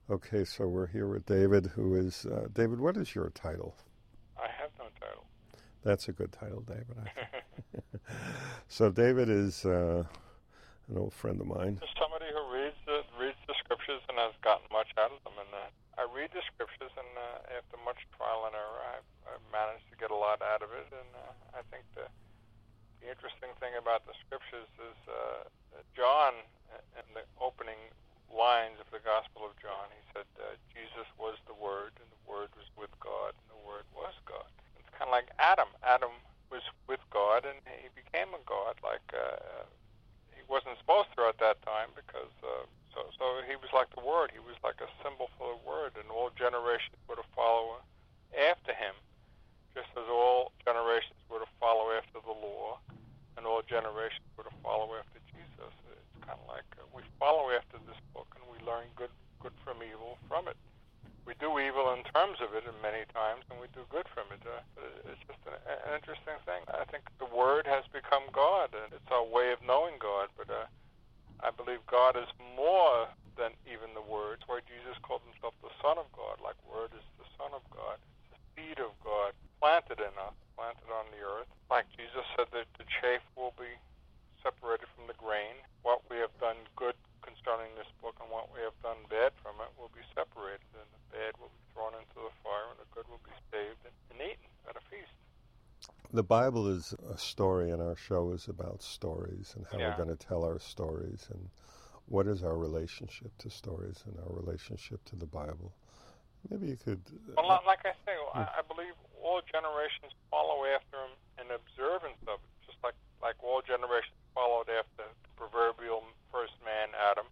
Okay, so we're here with David, who is David. What is your title? I have no title. That's a good title, David. I think. So David is an old friend of mine. Just somebody who reads the scriptures and has gotten much out of them. And I read the scriptures, and after much trial and error, I've managed to get a lot out of it. And I think the interesting thing about the scriptures is John, in the opening lines of the Gospel of John, he said, Jesus was the Word, and the Word was with God, and the Word was God. It's kind of like Adam. Adam was with God, and he became a God. Like he wasn't supposed to at that time, because so he was like the Word. He was like a symbol for the Word, and all generations were to follow after him, just as all generations were to follow after the law, and all generations were to follow after Jesus. It's kind of like we follow after this book, and we learn good from evil from it. We do evil in terms of it, and many times, and we do good from it. It's just an interesting thing. I think the Word has become God, and it's our way of knowing God. But I believe God is more than even the Word. That's why Jesus called himself the Son of God. Like Word is the Son of God. It's the seed of God planted in us, planted on the earth. Like Jesus said that the chaff will be separated from the grain. What we have done good concerning this book and what we have done bad from it will be separated, and the bad will be thrown into the fire, and the good will be saved and eaten at a feast. The Bible is a story, and our show is about stories and how Yeah. we're going to tell our stories and what is our relationship to stories and our relationship to the Bible. Maybe you could... Well, like I say, I believe all generations follow after him in observance of it, just like all generations followed after the proverbial first man, Adam.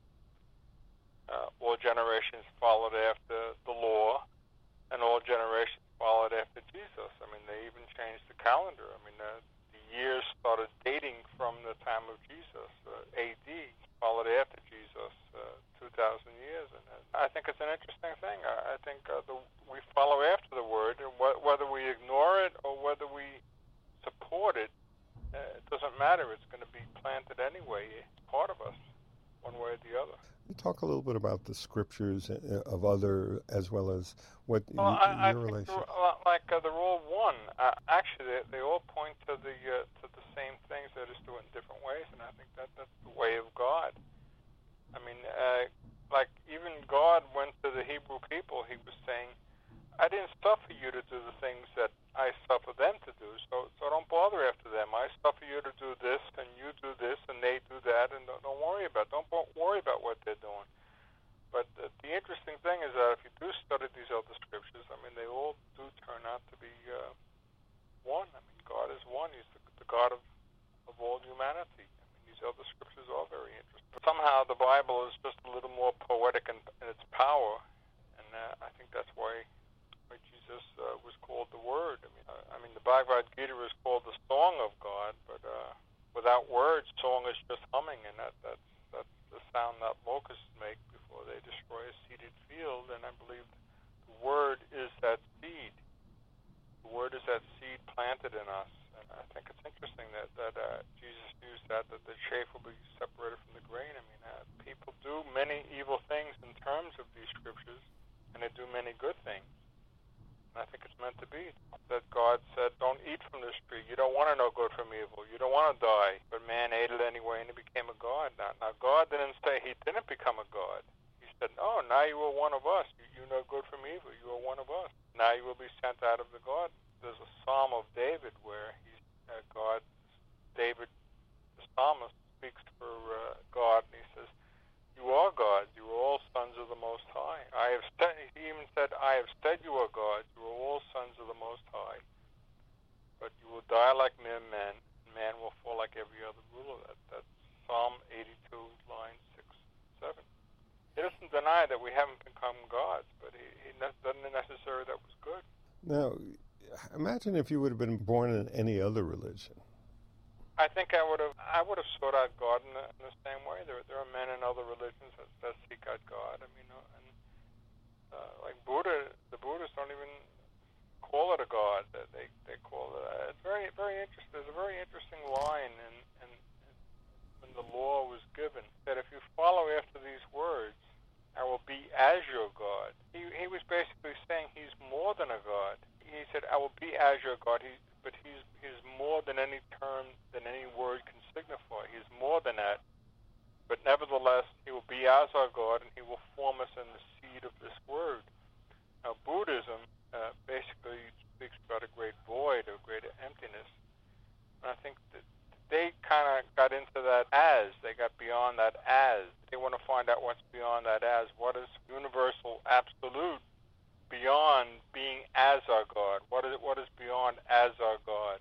All generations followed after the law, and all generations followed after Jesus. I mean, they even changed the calendar. I mean, the years started dating from the time of Jesus, A.D., followed after Jesus, 2,000 years. And I think it's an interesting thing. I think we follow after the Word, and whether we ignore it or whether we support it, it doesn't matter. It's going to be planted anyway. It's part of us, one way or the other. Talk a little bit about the scriptures of other, as well as what I your think relationship. they're all one. Actually, they all point to the same things. They just do it in different ways, and I think that's the way of God. I mean, like even God went to the Hebrew people. He was saying, "I didn't suffer you to do the things that I suffer them to do. So don't bother after them. I suffer you to do this, and you do this, and they do that, and don't worry about. Don't worry about what they're doing." But the interesting thing is that if you do study these other scriptures, I mean, they all do turn out to be one. I mean, God is one. He's the God of all humanity. I mean, these other scriptures are very interesting. But somehow the Bible is just a little more poetic in its power, and I think that's why Jesus was called the Word. I mean, the Bhagavad Gita is called the Song of God, but without words, song is just humming, and that's the sound that locusts make before they destroy a seeded field. And I believe the Word is that seed. The Word is that seed planted in us. And I think it's interesting that Jesus used that the chaff will be separated from the grain. I mean, people do many evil things in terms of these scriptures, and they do many good things. And I think it's meant to be that God said, "Don't eat from this tree. You don't want to know good from evil. You don't want to die." But man ate it anyway, and he became a god. Now God didn't say he didn't become a god. He said, "No, now you are one of us. You know good from evil. You are one of us. Now you will be sent out of the garden." There's a Psalm of David where David, the psalmist, speaks for God, and he says, "You are gods. You are all sons of the Most High." He even said, "I have said you are gods. You are all sons of the Most High. But you will die like mere men, and man will fall like every other ruler." That's Psalm 82, lines 6, 7. He doesn't deny that we haven't become gods, but he doesn't necessarily that was good. Now, imagine if you would have been born in any other religion. I think I would have sought out God in the same way. There are men in other religions that seek out God. I mean, like Buddha, the Buddhists don't even call it a god. They call it. It's very very interesting. There's a very interesting line in when the law was given that if you follow after these words, I will be as your God. He was basically saying he's more than a God. He said, I will be as your God, but he's more than any term, than any word can signify. He's more than that. But nevertheless, he will be as our God, and he will form us in the seed of this word. Now, Buddhism basically speaks about a great void, a great emptiness. And I think that they kind of got into that as. They got beyond that as. They want to find out what's beyond that as. What is universal, absolute, beyond being as our God? What is beyond as our God?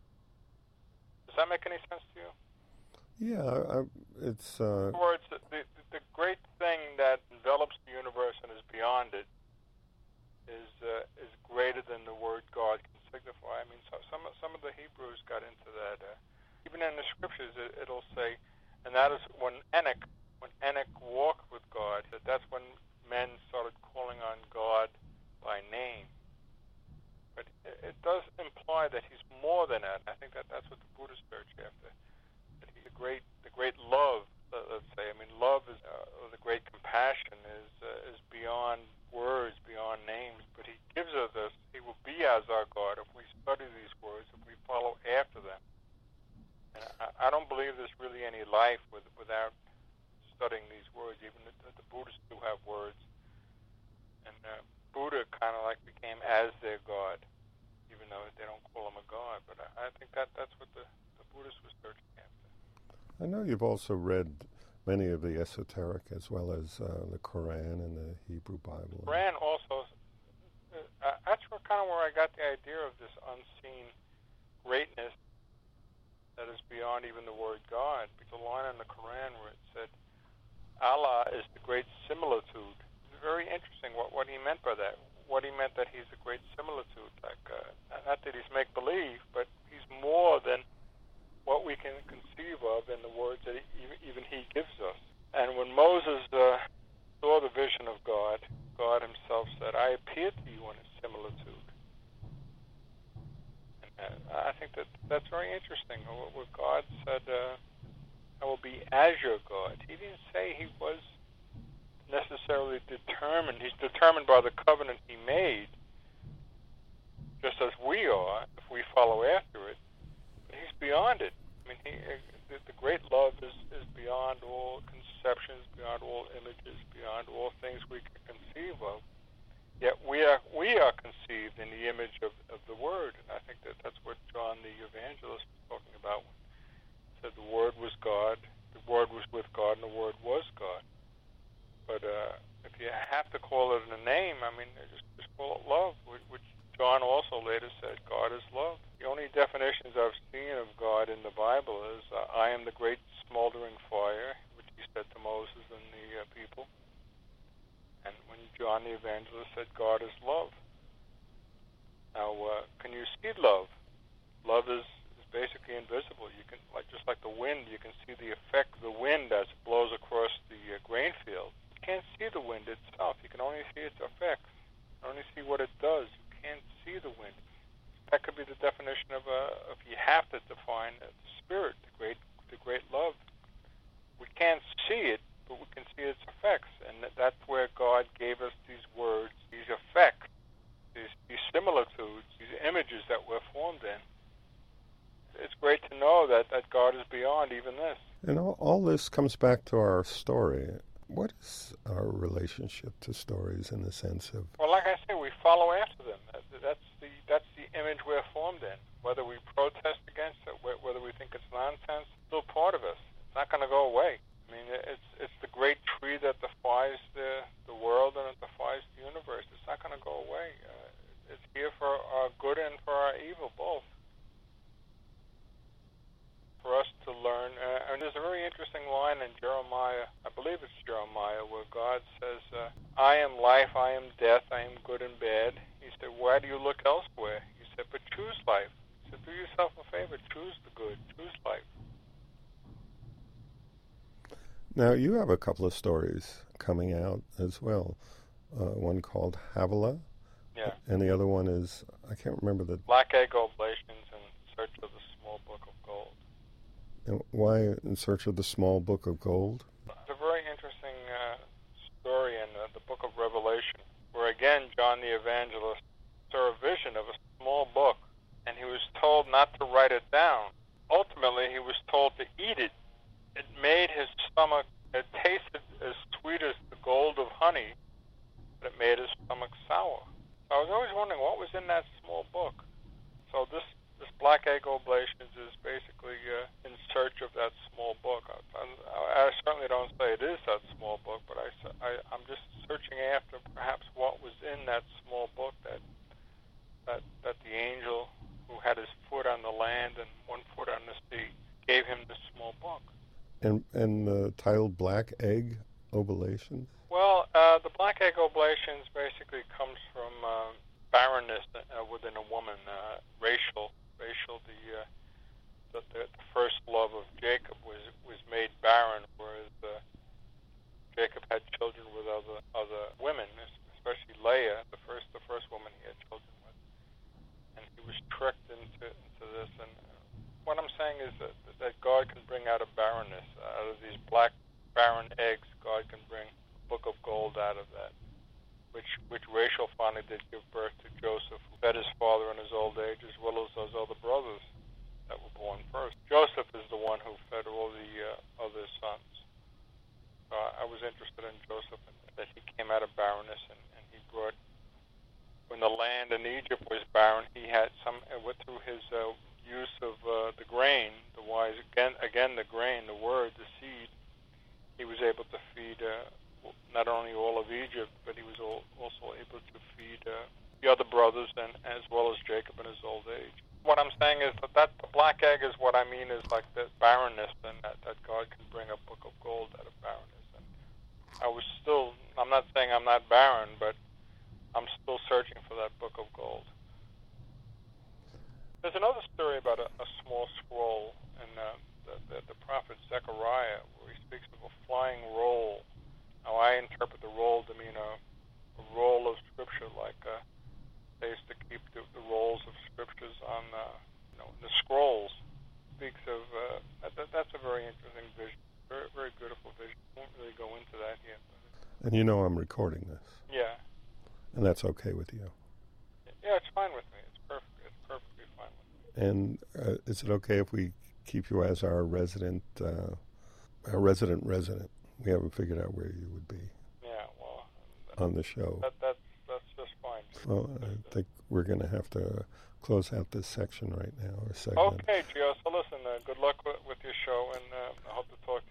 Does that make any sense to you? Yeah, it's... In other words, the great thing that envelops the universe and is beyond it is greater than the word God can signify. I mean, some of the Hebrews got into that. Even in the scriptures, it'll say, and that is when Enoch walked with God, that's when men started calling on God by name. But it does imply that he's more than that. I think that's what the Buddhists search after. That he's the great love. Let's say. I mean, love is the great compassion is beyond words, beyond names. But he gives us this. He will be as our God if we study these words, if we follow after them. And I don't believe there's really any life without studying these words. Even the Buddhists do have words. And Buddha kind of like became as their God, even though they don't call him a God. But I think that's what the Buddhists were searching after. I know you've also read many of the esoteric as well as the Quran and the Hebrew Bible. The Quran also, that's kind of where I got the idea of this unseen greatness that is beyond even the word God. There's a line in the Quran where it said, Allah is the great similitude. It's very interesting what he meant by that. What he meant that he's a great similitude. Like, not that he's make-believe, but he's more than what we can conceive of in the words that even he gives us. And when Moses saw the vision of God, God himself said, I appeared to you in a similitude. I think that's very interesting. What God said, I will be as your God. He didn't say he was necessarily determined. He's determined by the covenant he made, just as we are, if we follow after it. But he's beyond it. I mean, the great love is beyond all conceptions, beyond all images, beyond all things we can conceive of. Yet we are conceived in the image of the Word, and I think that's what John the Evangelist was talking about when he said the Word was God, the Word was with God, and the Word was God. But if you have to call it a name, I mean, just call it love, which John also later said, God is love. The only definitions I've seen of God in the Bible is, I am the great smoldering fire, which he said to Moses and the people. And when John the Evangelist said, God is love. Now, can you see love? Love is basically invisible. You can, just like the wind, you can see the effect of the wind as it blows across the grain field. You can't see the wind itself. You can only see its effects. You can only see what it does. You can't see the wind. That could be the definition of if you have to define the spirit, the great love. We can't see it, but we can see its effects, and that's where God gave us these words, these effects, these similitudes, these images that we're formed in. It's great to know that God is beyond even this. And all this comes back to our story. What is our relationship to stories in the sense of... Well, like I say, we follow after them. That's the image we're formed in. Whether we protest against it, whether we think it's nonsense, it's still part of us. It's not going to go away. I mean, it's the great tree that defies the world and it defies the universe. It's not going to go away. It's here for our good and for our evil, both. For us to learn. And there's a very interesting line in Jeremiah, I believe it's Jeremiah, where God says, I am life, I am death, I am good and bad. He said, why do you look elsewhere? He said, but choose life. He said, do yourself a favor, choose the good, choose life. Now, you have a couple of stories coming out as well. One called Havilah. Yeah. And the other one is, I can't remember the... Black Egg Oblations in Search of the Small Book of Gold. And why In Search of the Small Book of Gold? It's a very interesting story in the book of then John the Evangelist saw a vision of a small book, and he was told not to write it down. Ultimately, he was told to eat it. It made his stomach, it tasted as sweet as the gold of honey, but it made his stomach sour. So I was always wondering what was in that small book. So this Black Egg Oblations is basically in search of that small book. I certainly don't say it is that small book, but I'm just searching after perhaps what was in that small book that the angel who had his foot on the land and one foot on the sea gave him this small book. And the title Black Egg Oblations? Well, the Black Egg Oblations basically comes from barrenness within a woman, Rachel, the first love of Jacob was made barren, whereas Jacob had children with other women, especially Leah, the first woman he had children with, and he was tricked into this. And what I'm saying is that God can bring out of barrenness, out of these black barren eggs, God can bring a book of gold out of that. Which Rachel finally did give birth to Joseph, who fed his father in his old age, as well as those other brothers that were born first. Joseph is the one who fed all the other sons. So I was interested in Joseph, and that he came out of barrenness, and he brought, when the land in Egypt was barren, he had through his use of the grain, the wise, again the grain, the word, the seed, he was able to feed not only all of Egypt, but he was also able to feed the other brothers, and as well as Jacob in his old age. What I'm saying is that the black egg is what I mean is like the barrenness, and that God can bring a book of gold out of barrenness. And I'm not saying I'm not barren, but I'm still searching for that book of gold. There's another story about a small scroll in the prophet Zechariah, where he speaks of a flying roll. Now, I interpret the roll to mean a roll of scripture, like they used to keep the rolls of scriptures on the scrolls. Speaks of that's a very interesting vision, very very beautiful vision. I won't really go into that here. And you know I'm recording this. Yeah. And that's okay with you? Yeah, it's fine with me. It's perfectly fine with me. And is it okay if we keep you as our resident? We haven't figured out where you would be. Yeah, well, on the show. That's just fine. Well, I think we're going to have to close out this section right now, or segment. Okay, Gio. So listen, good luck with your show, and I hope to talk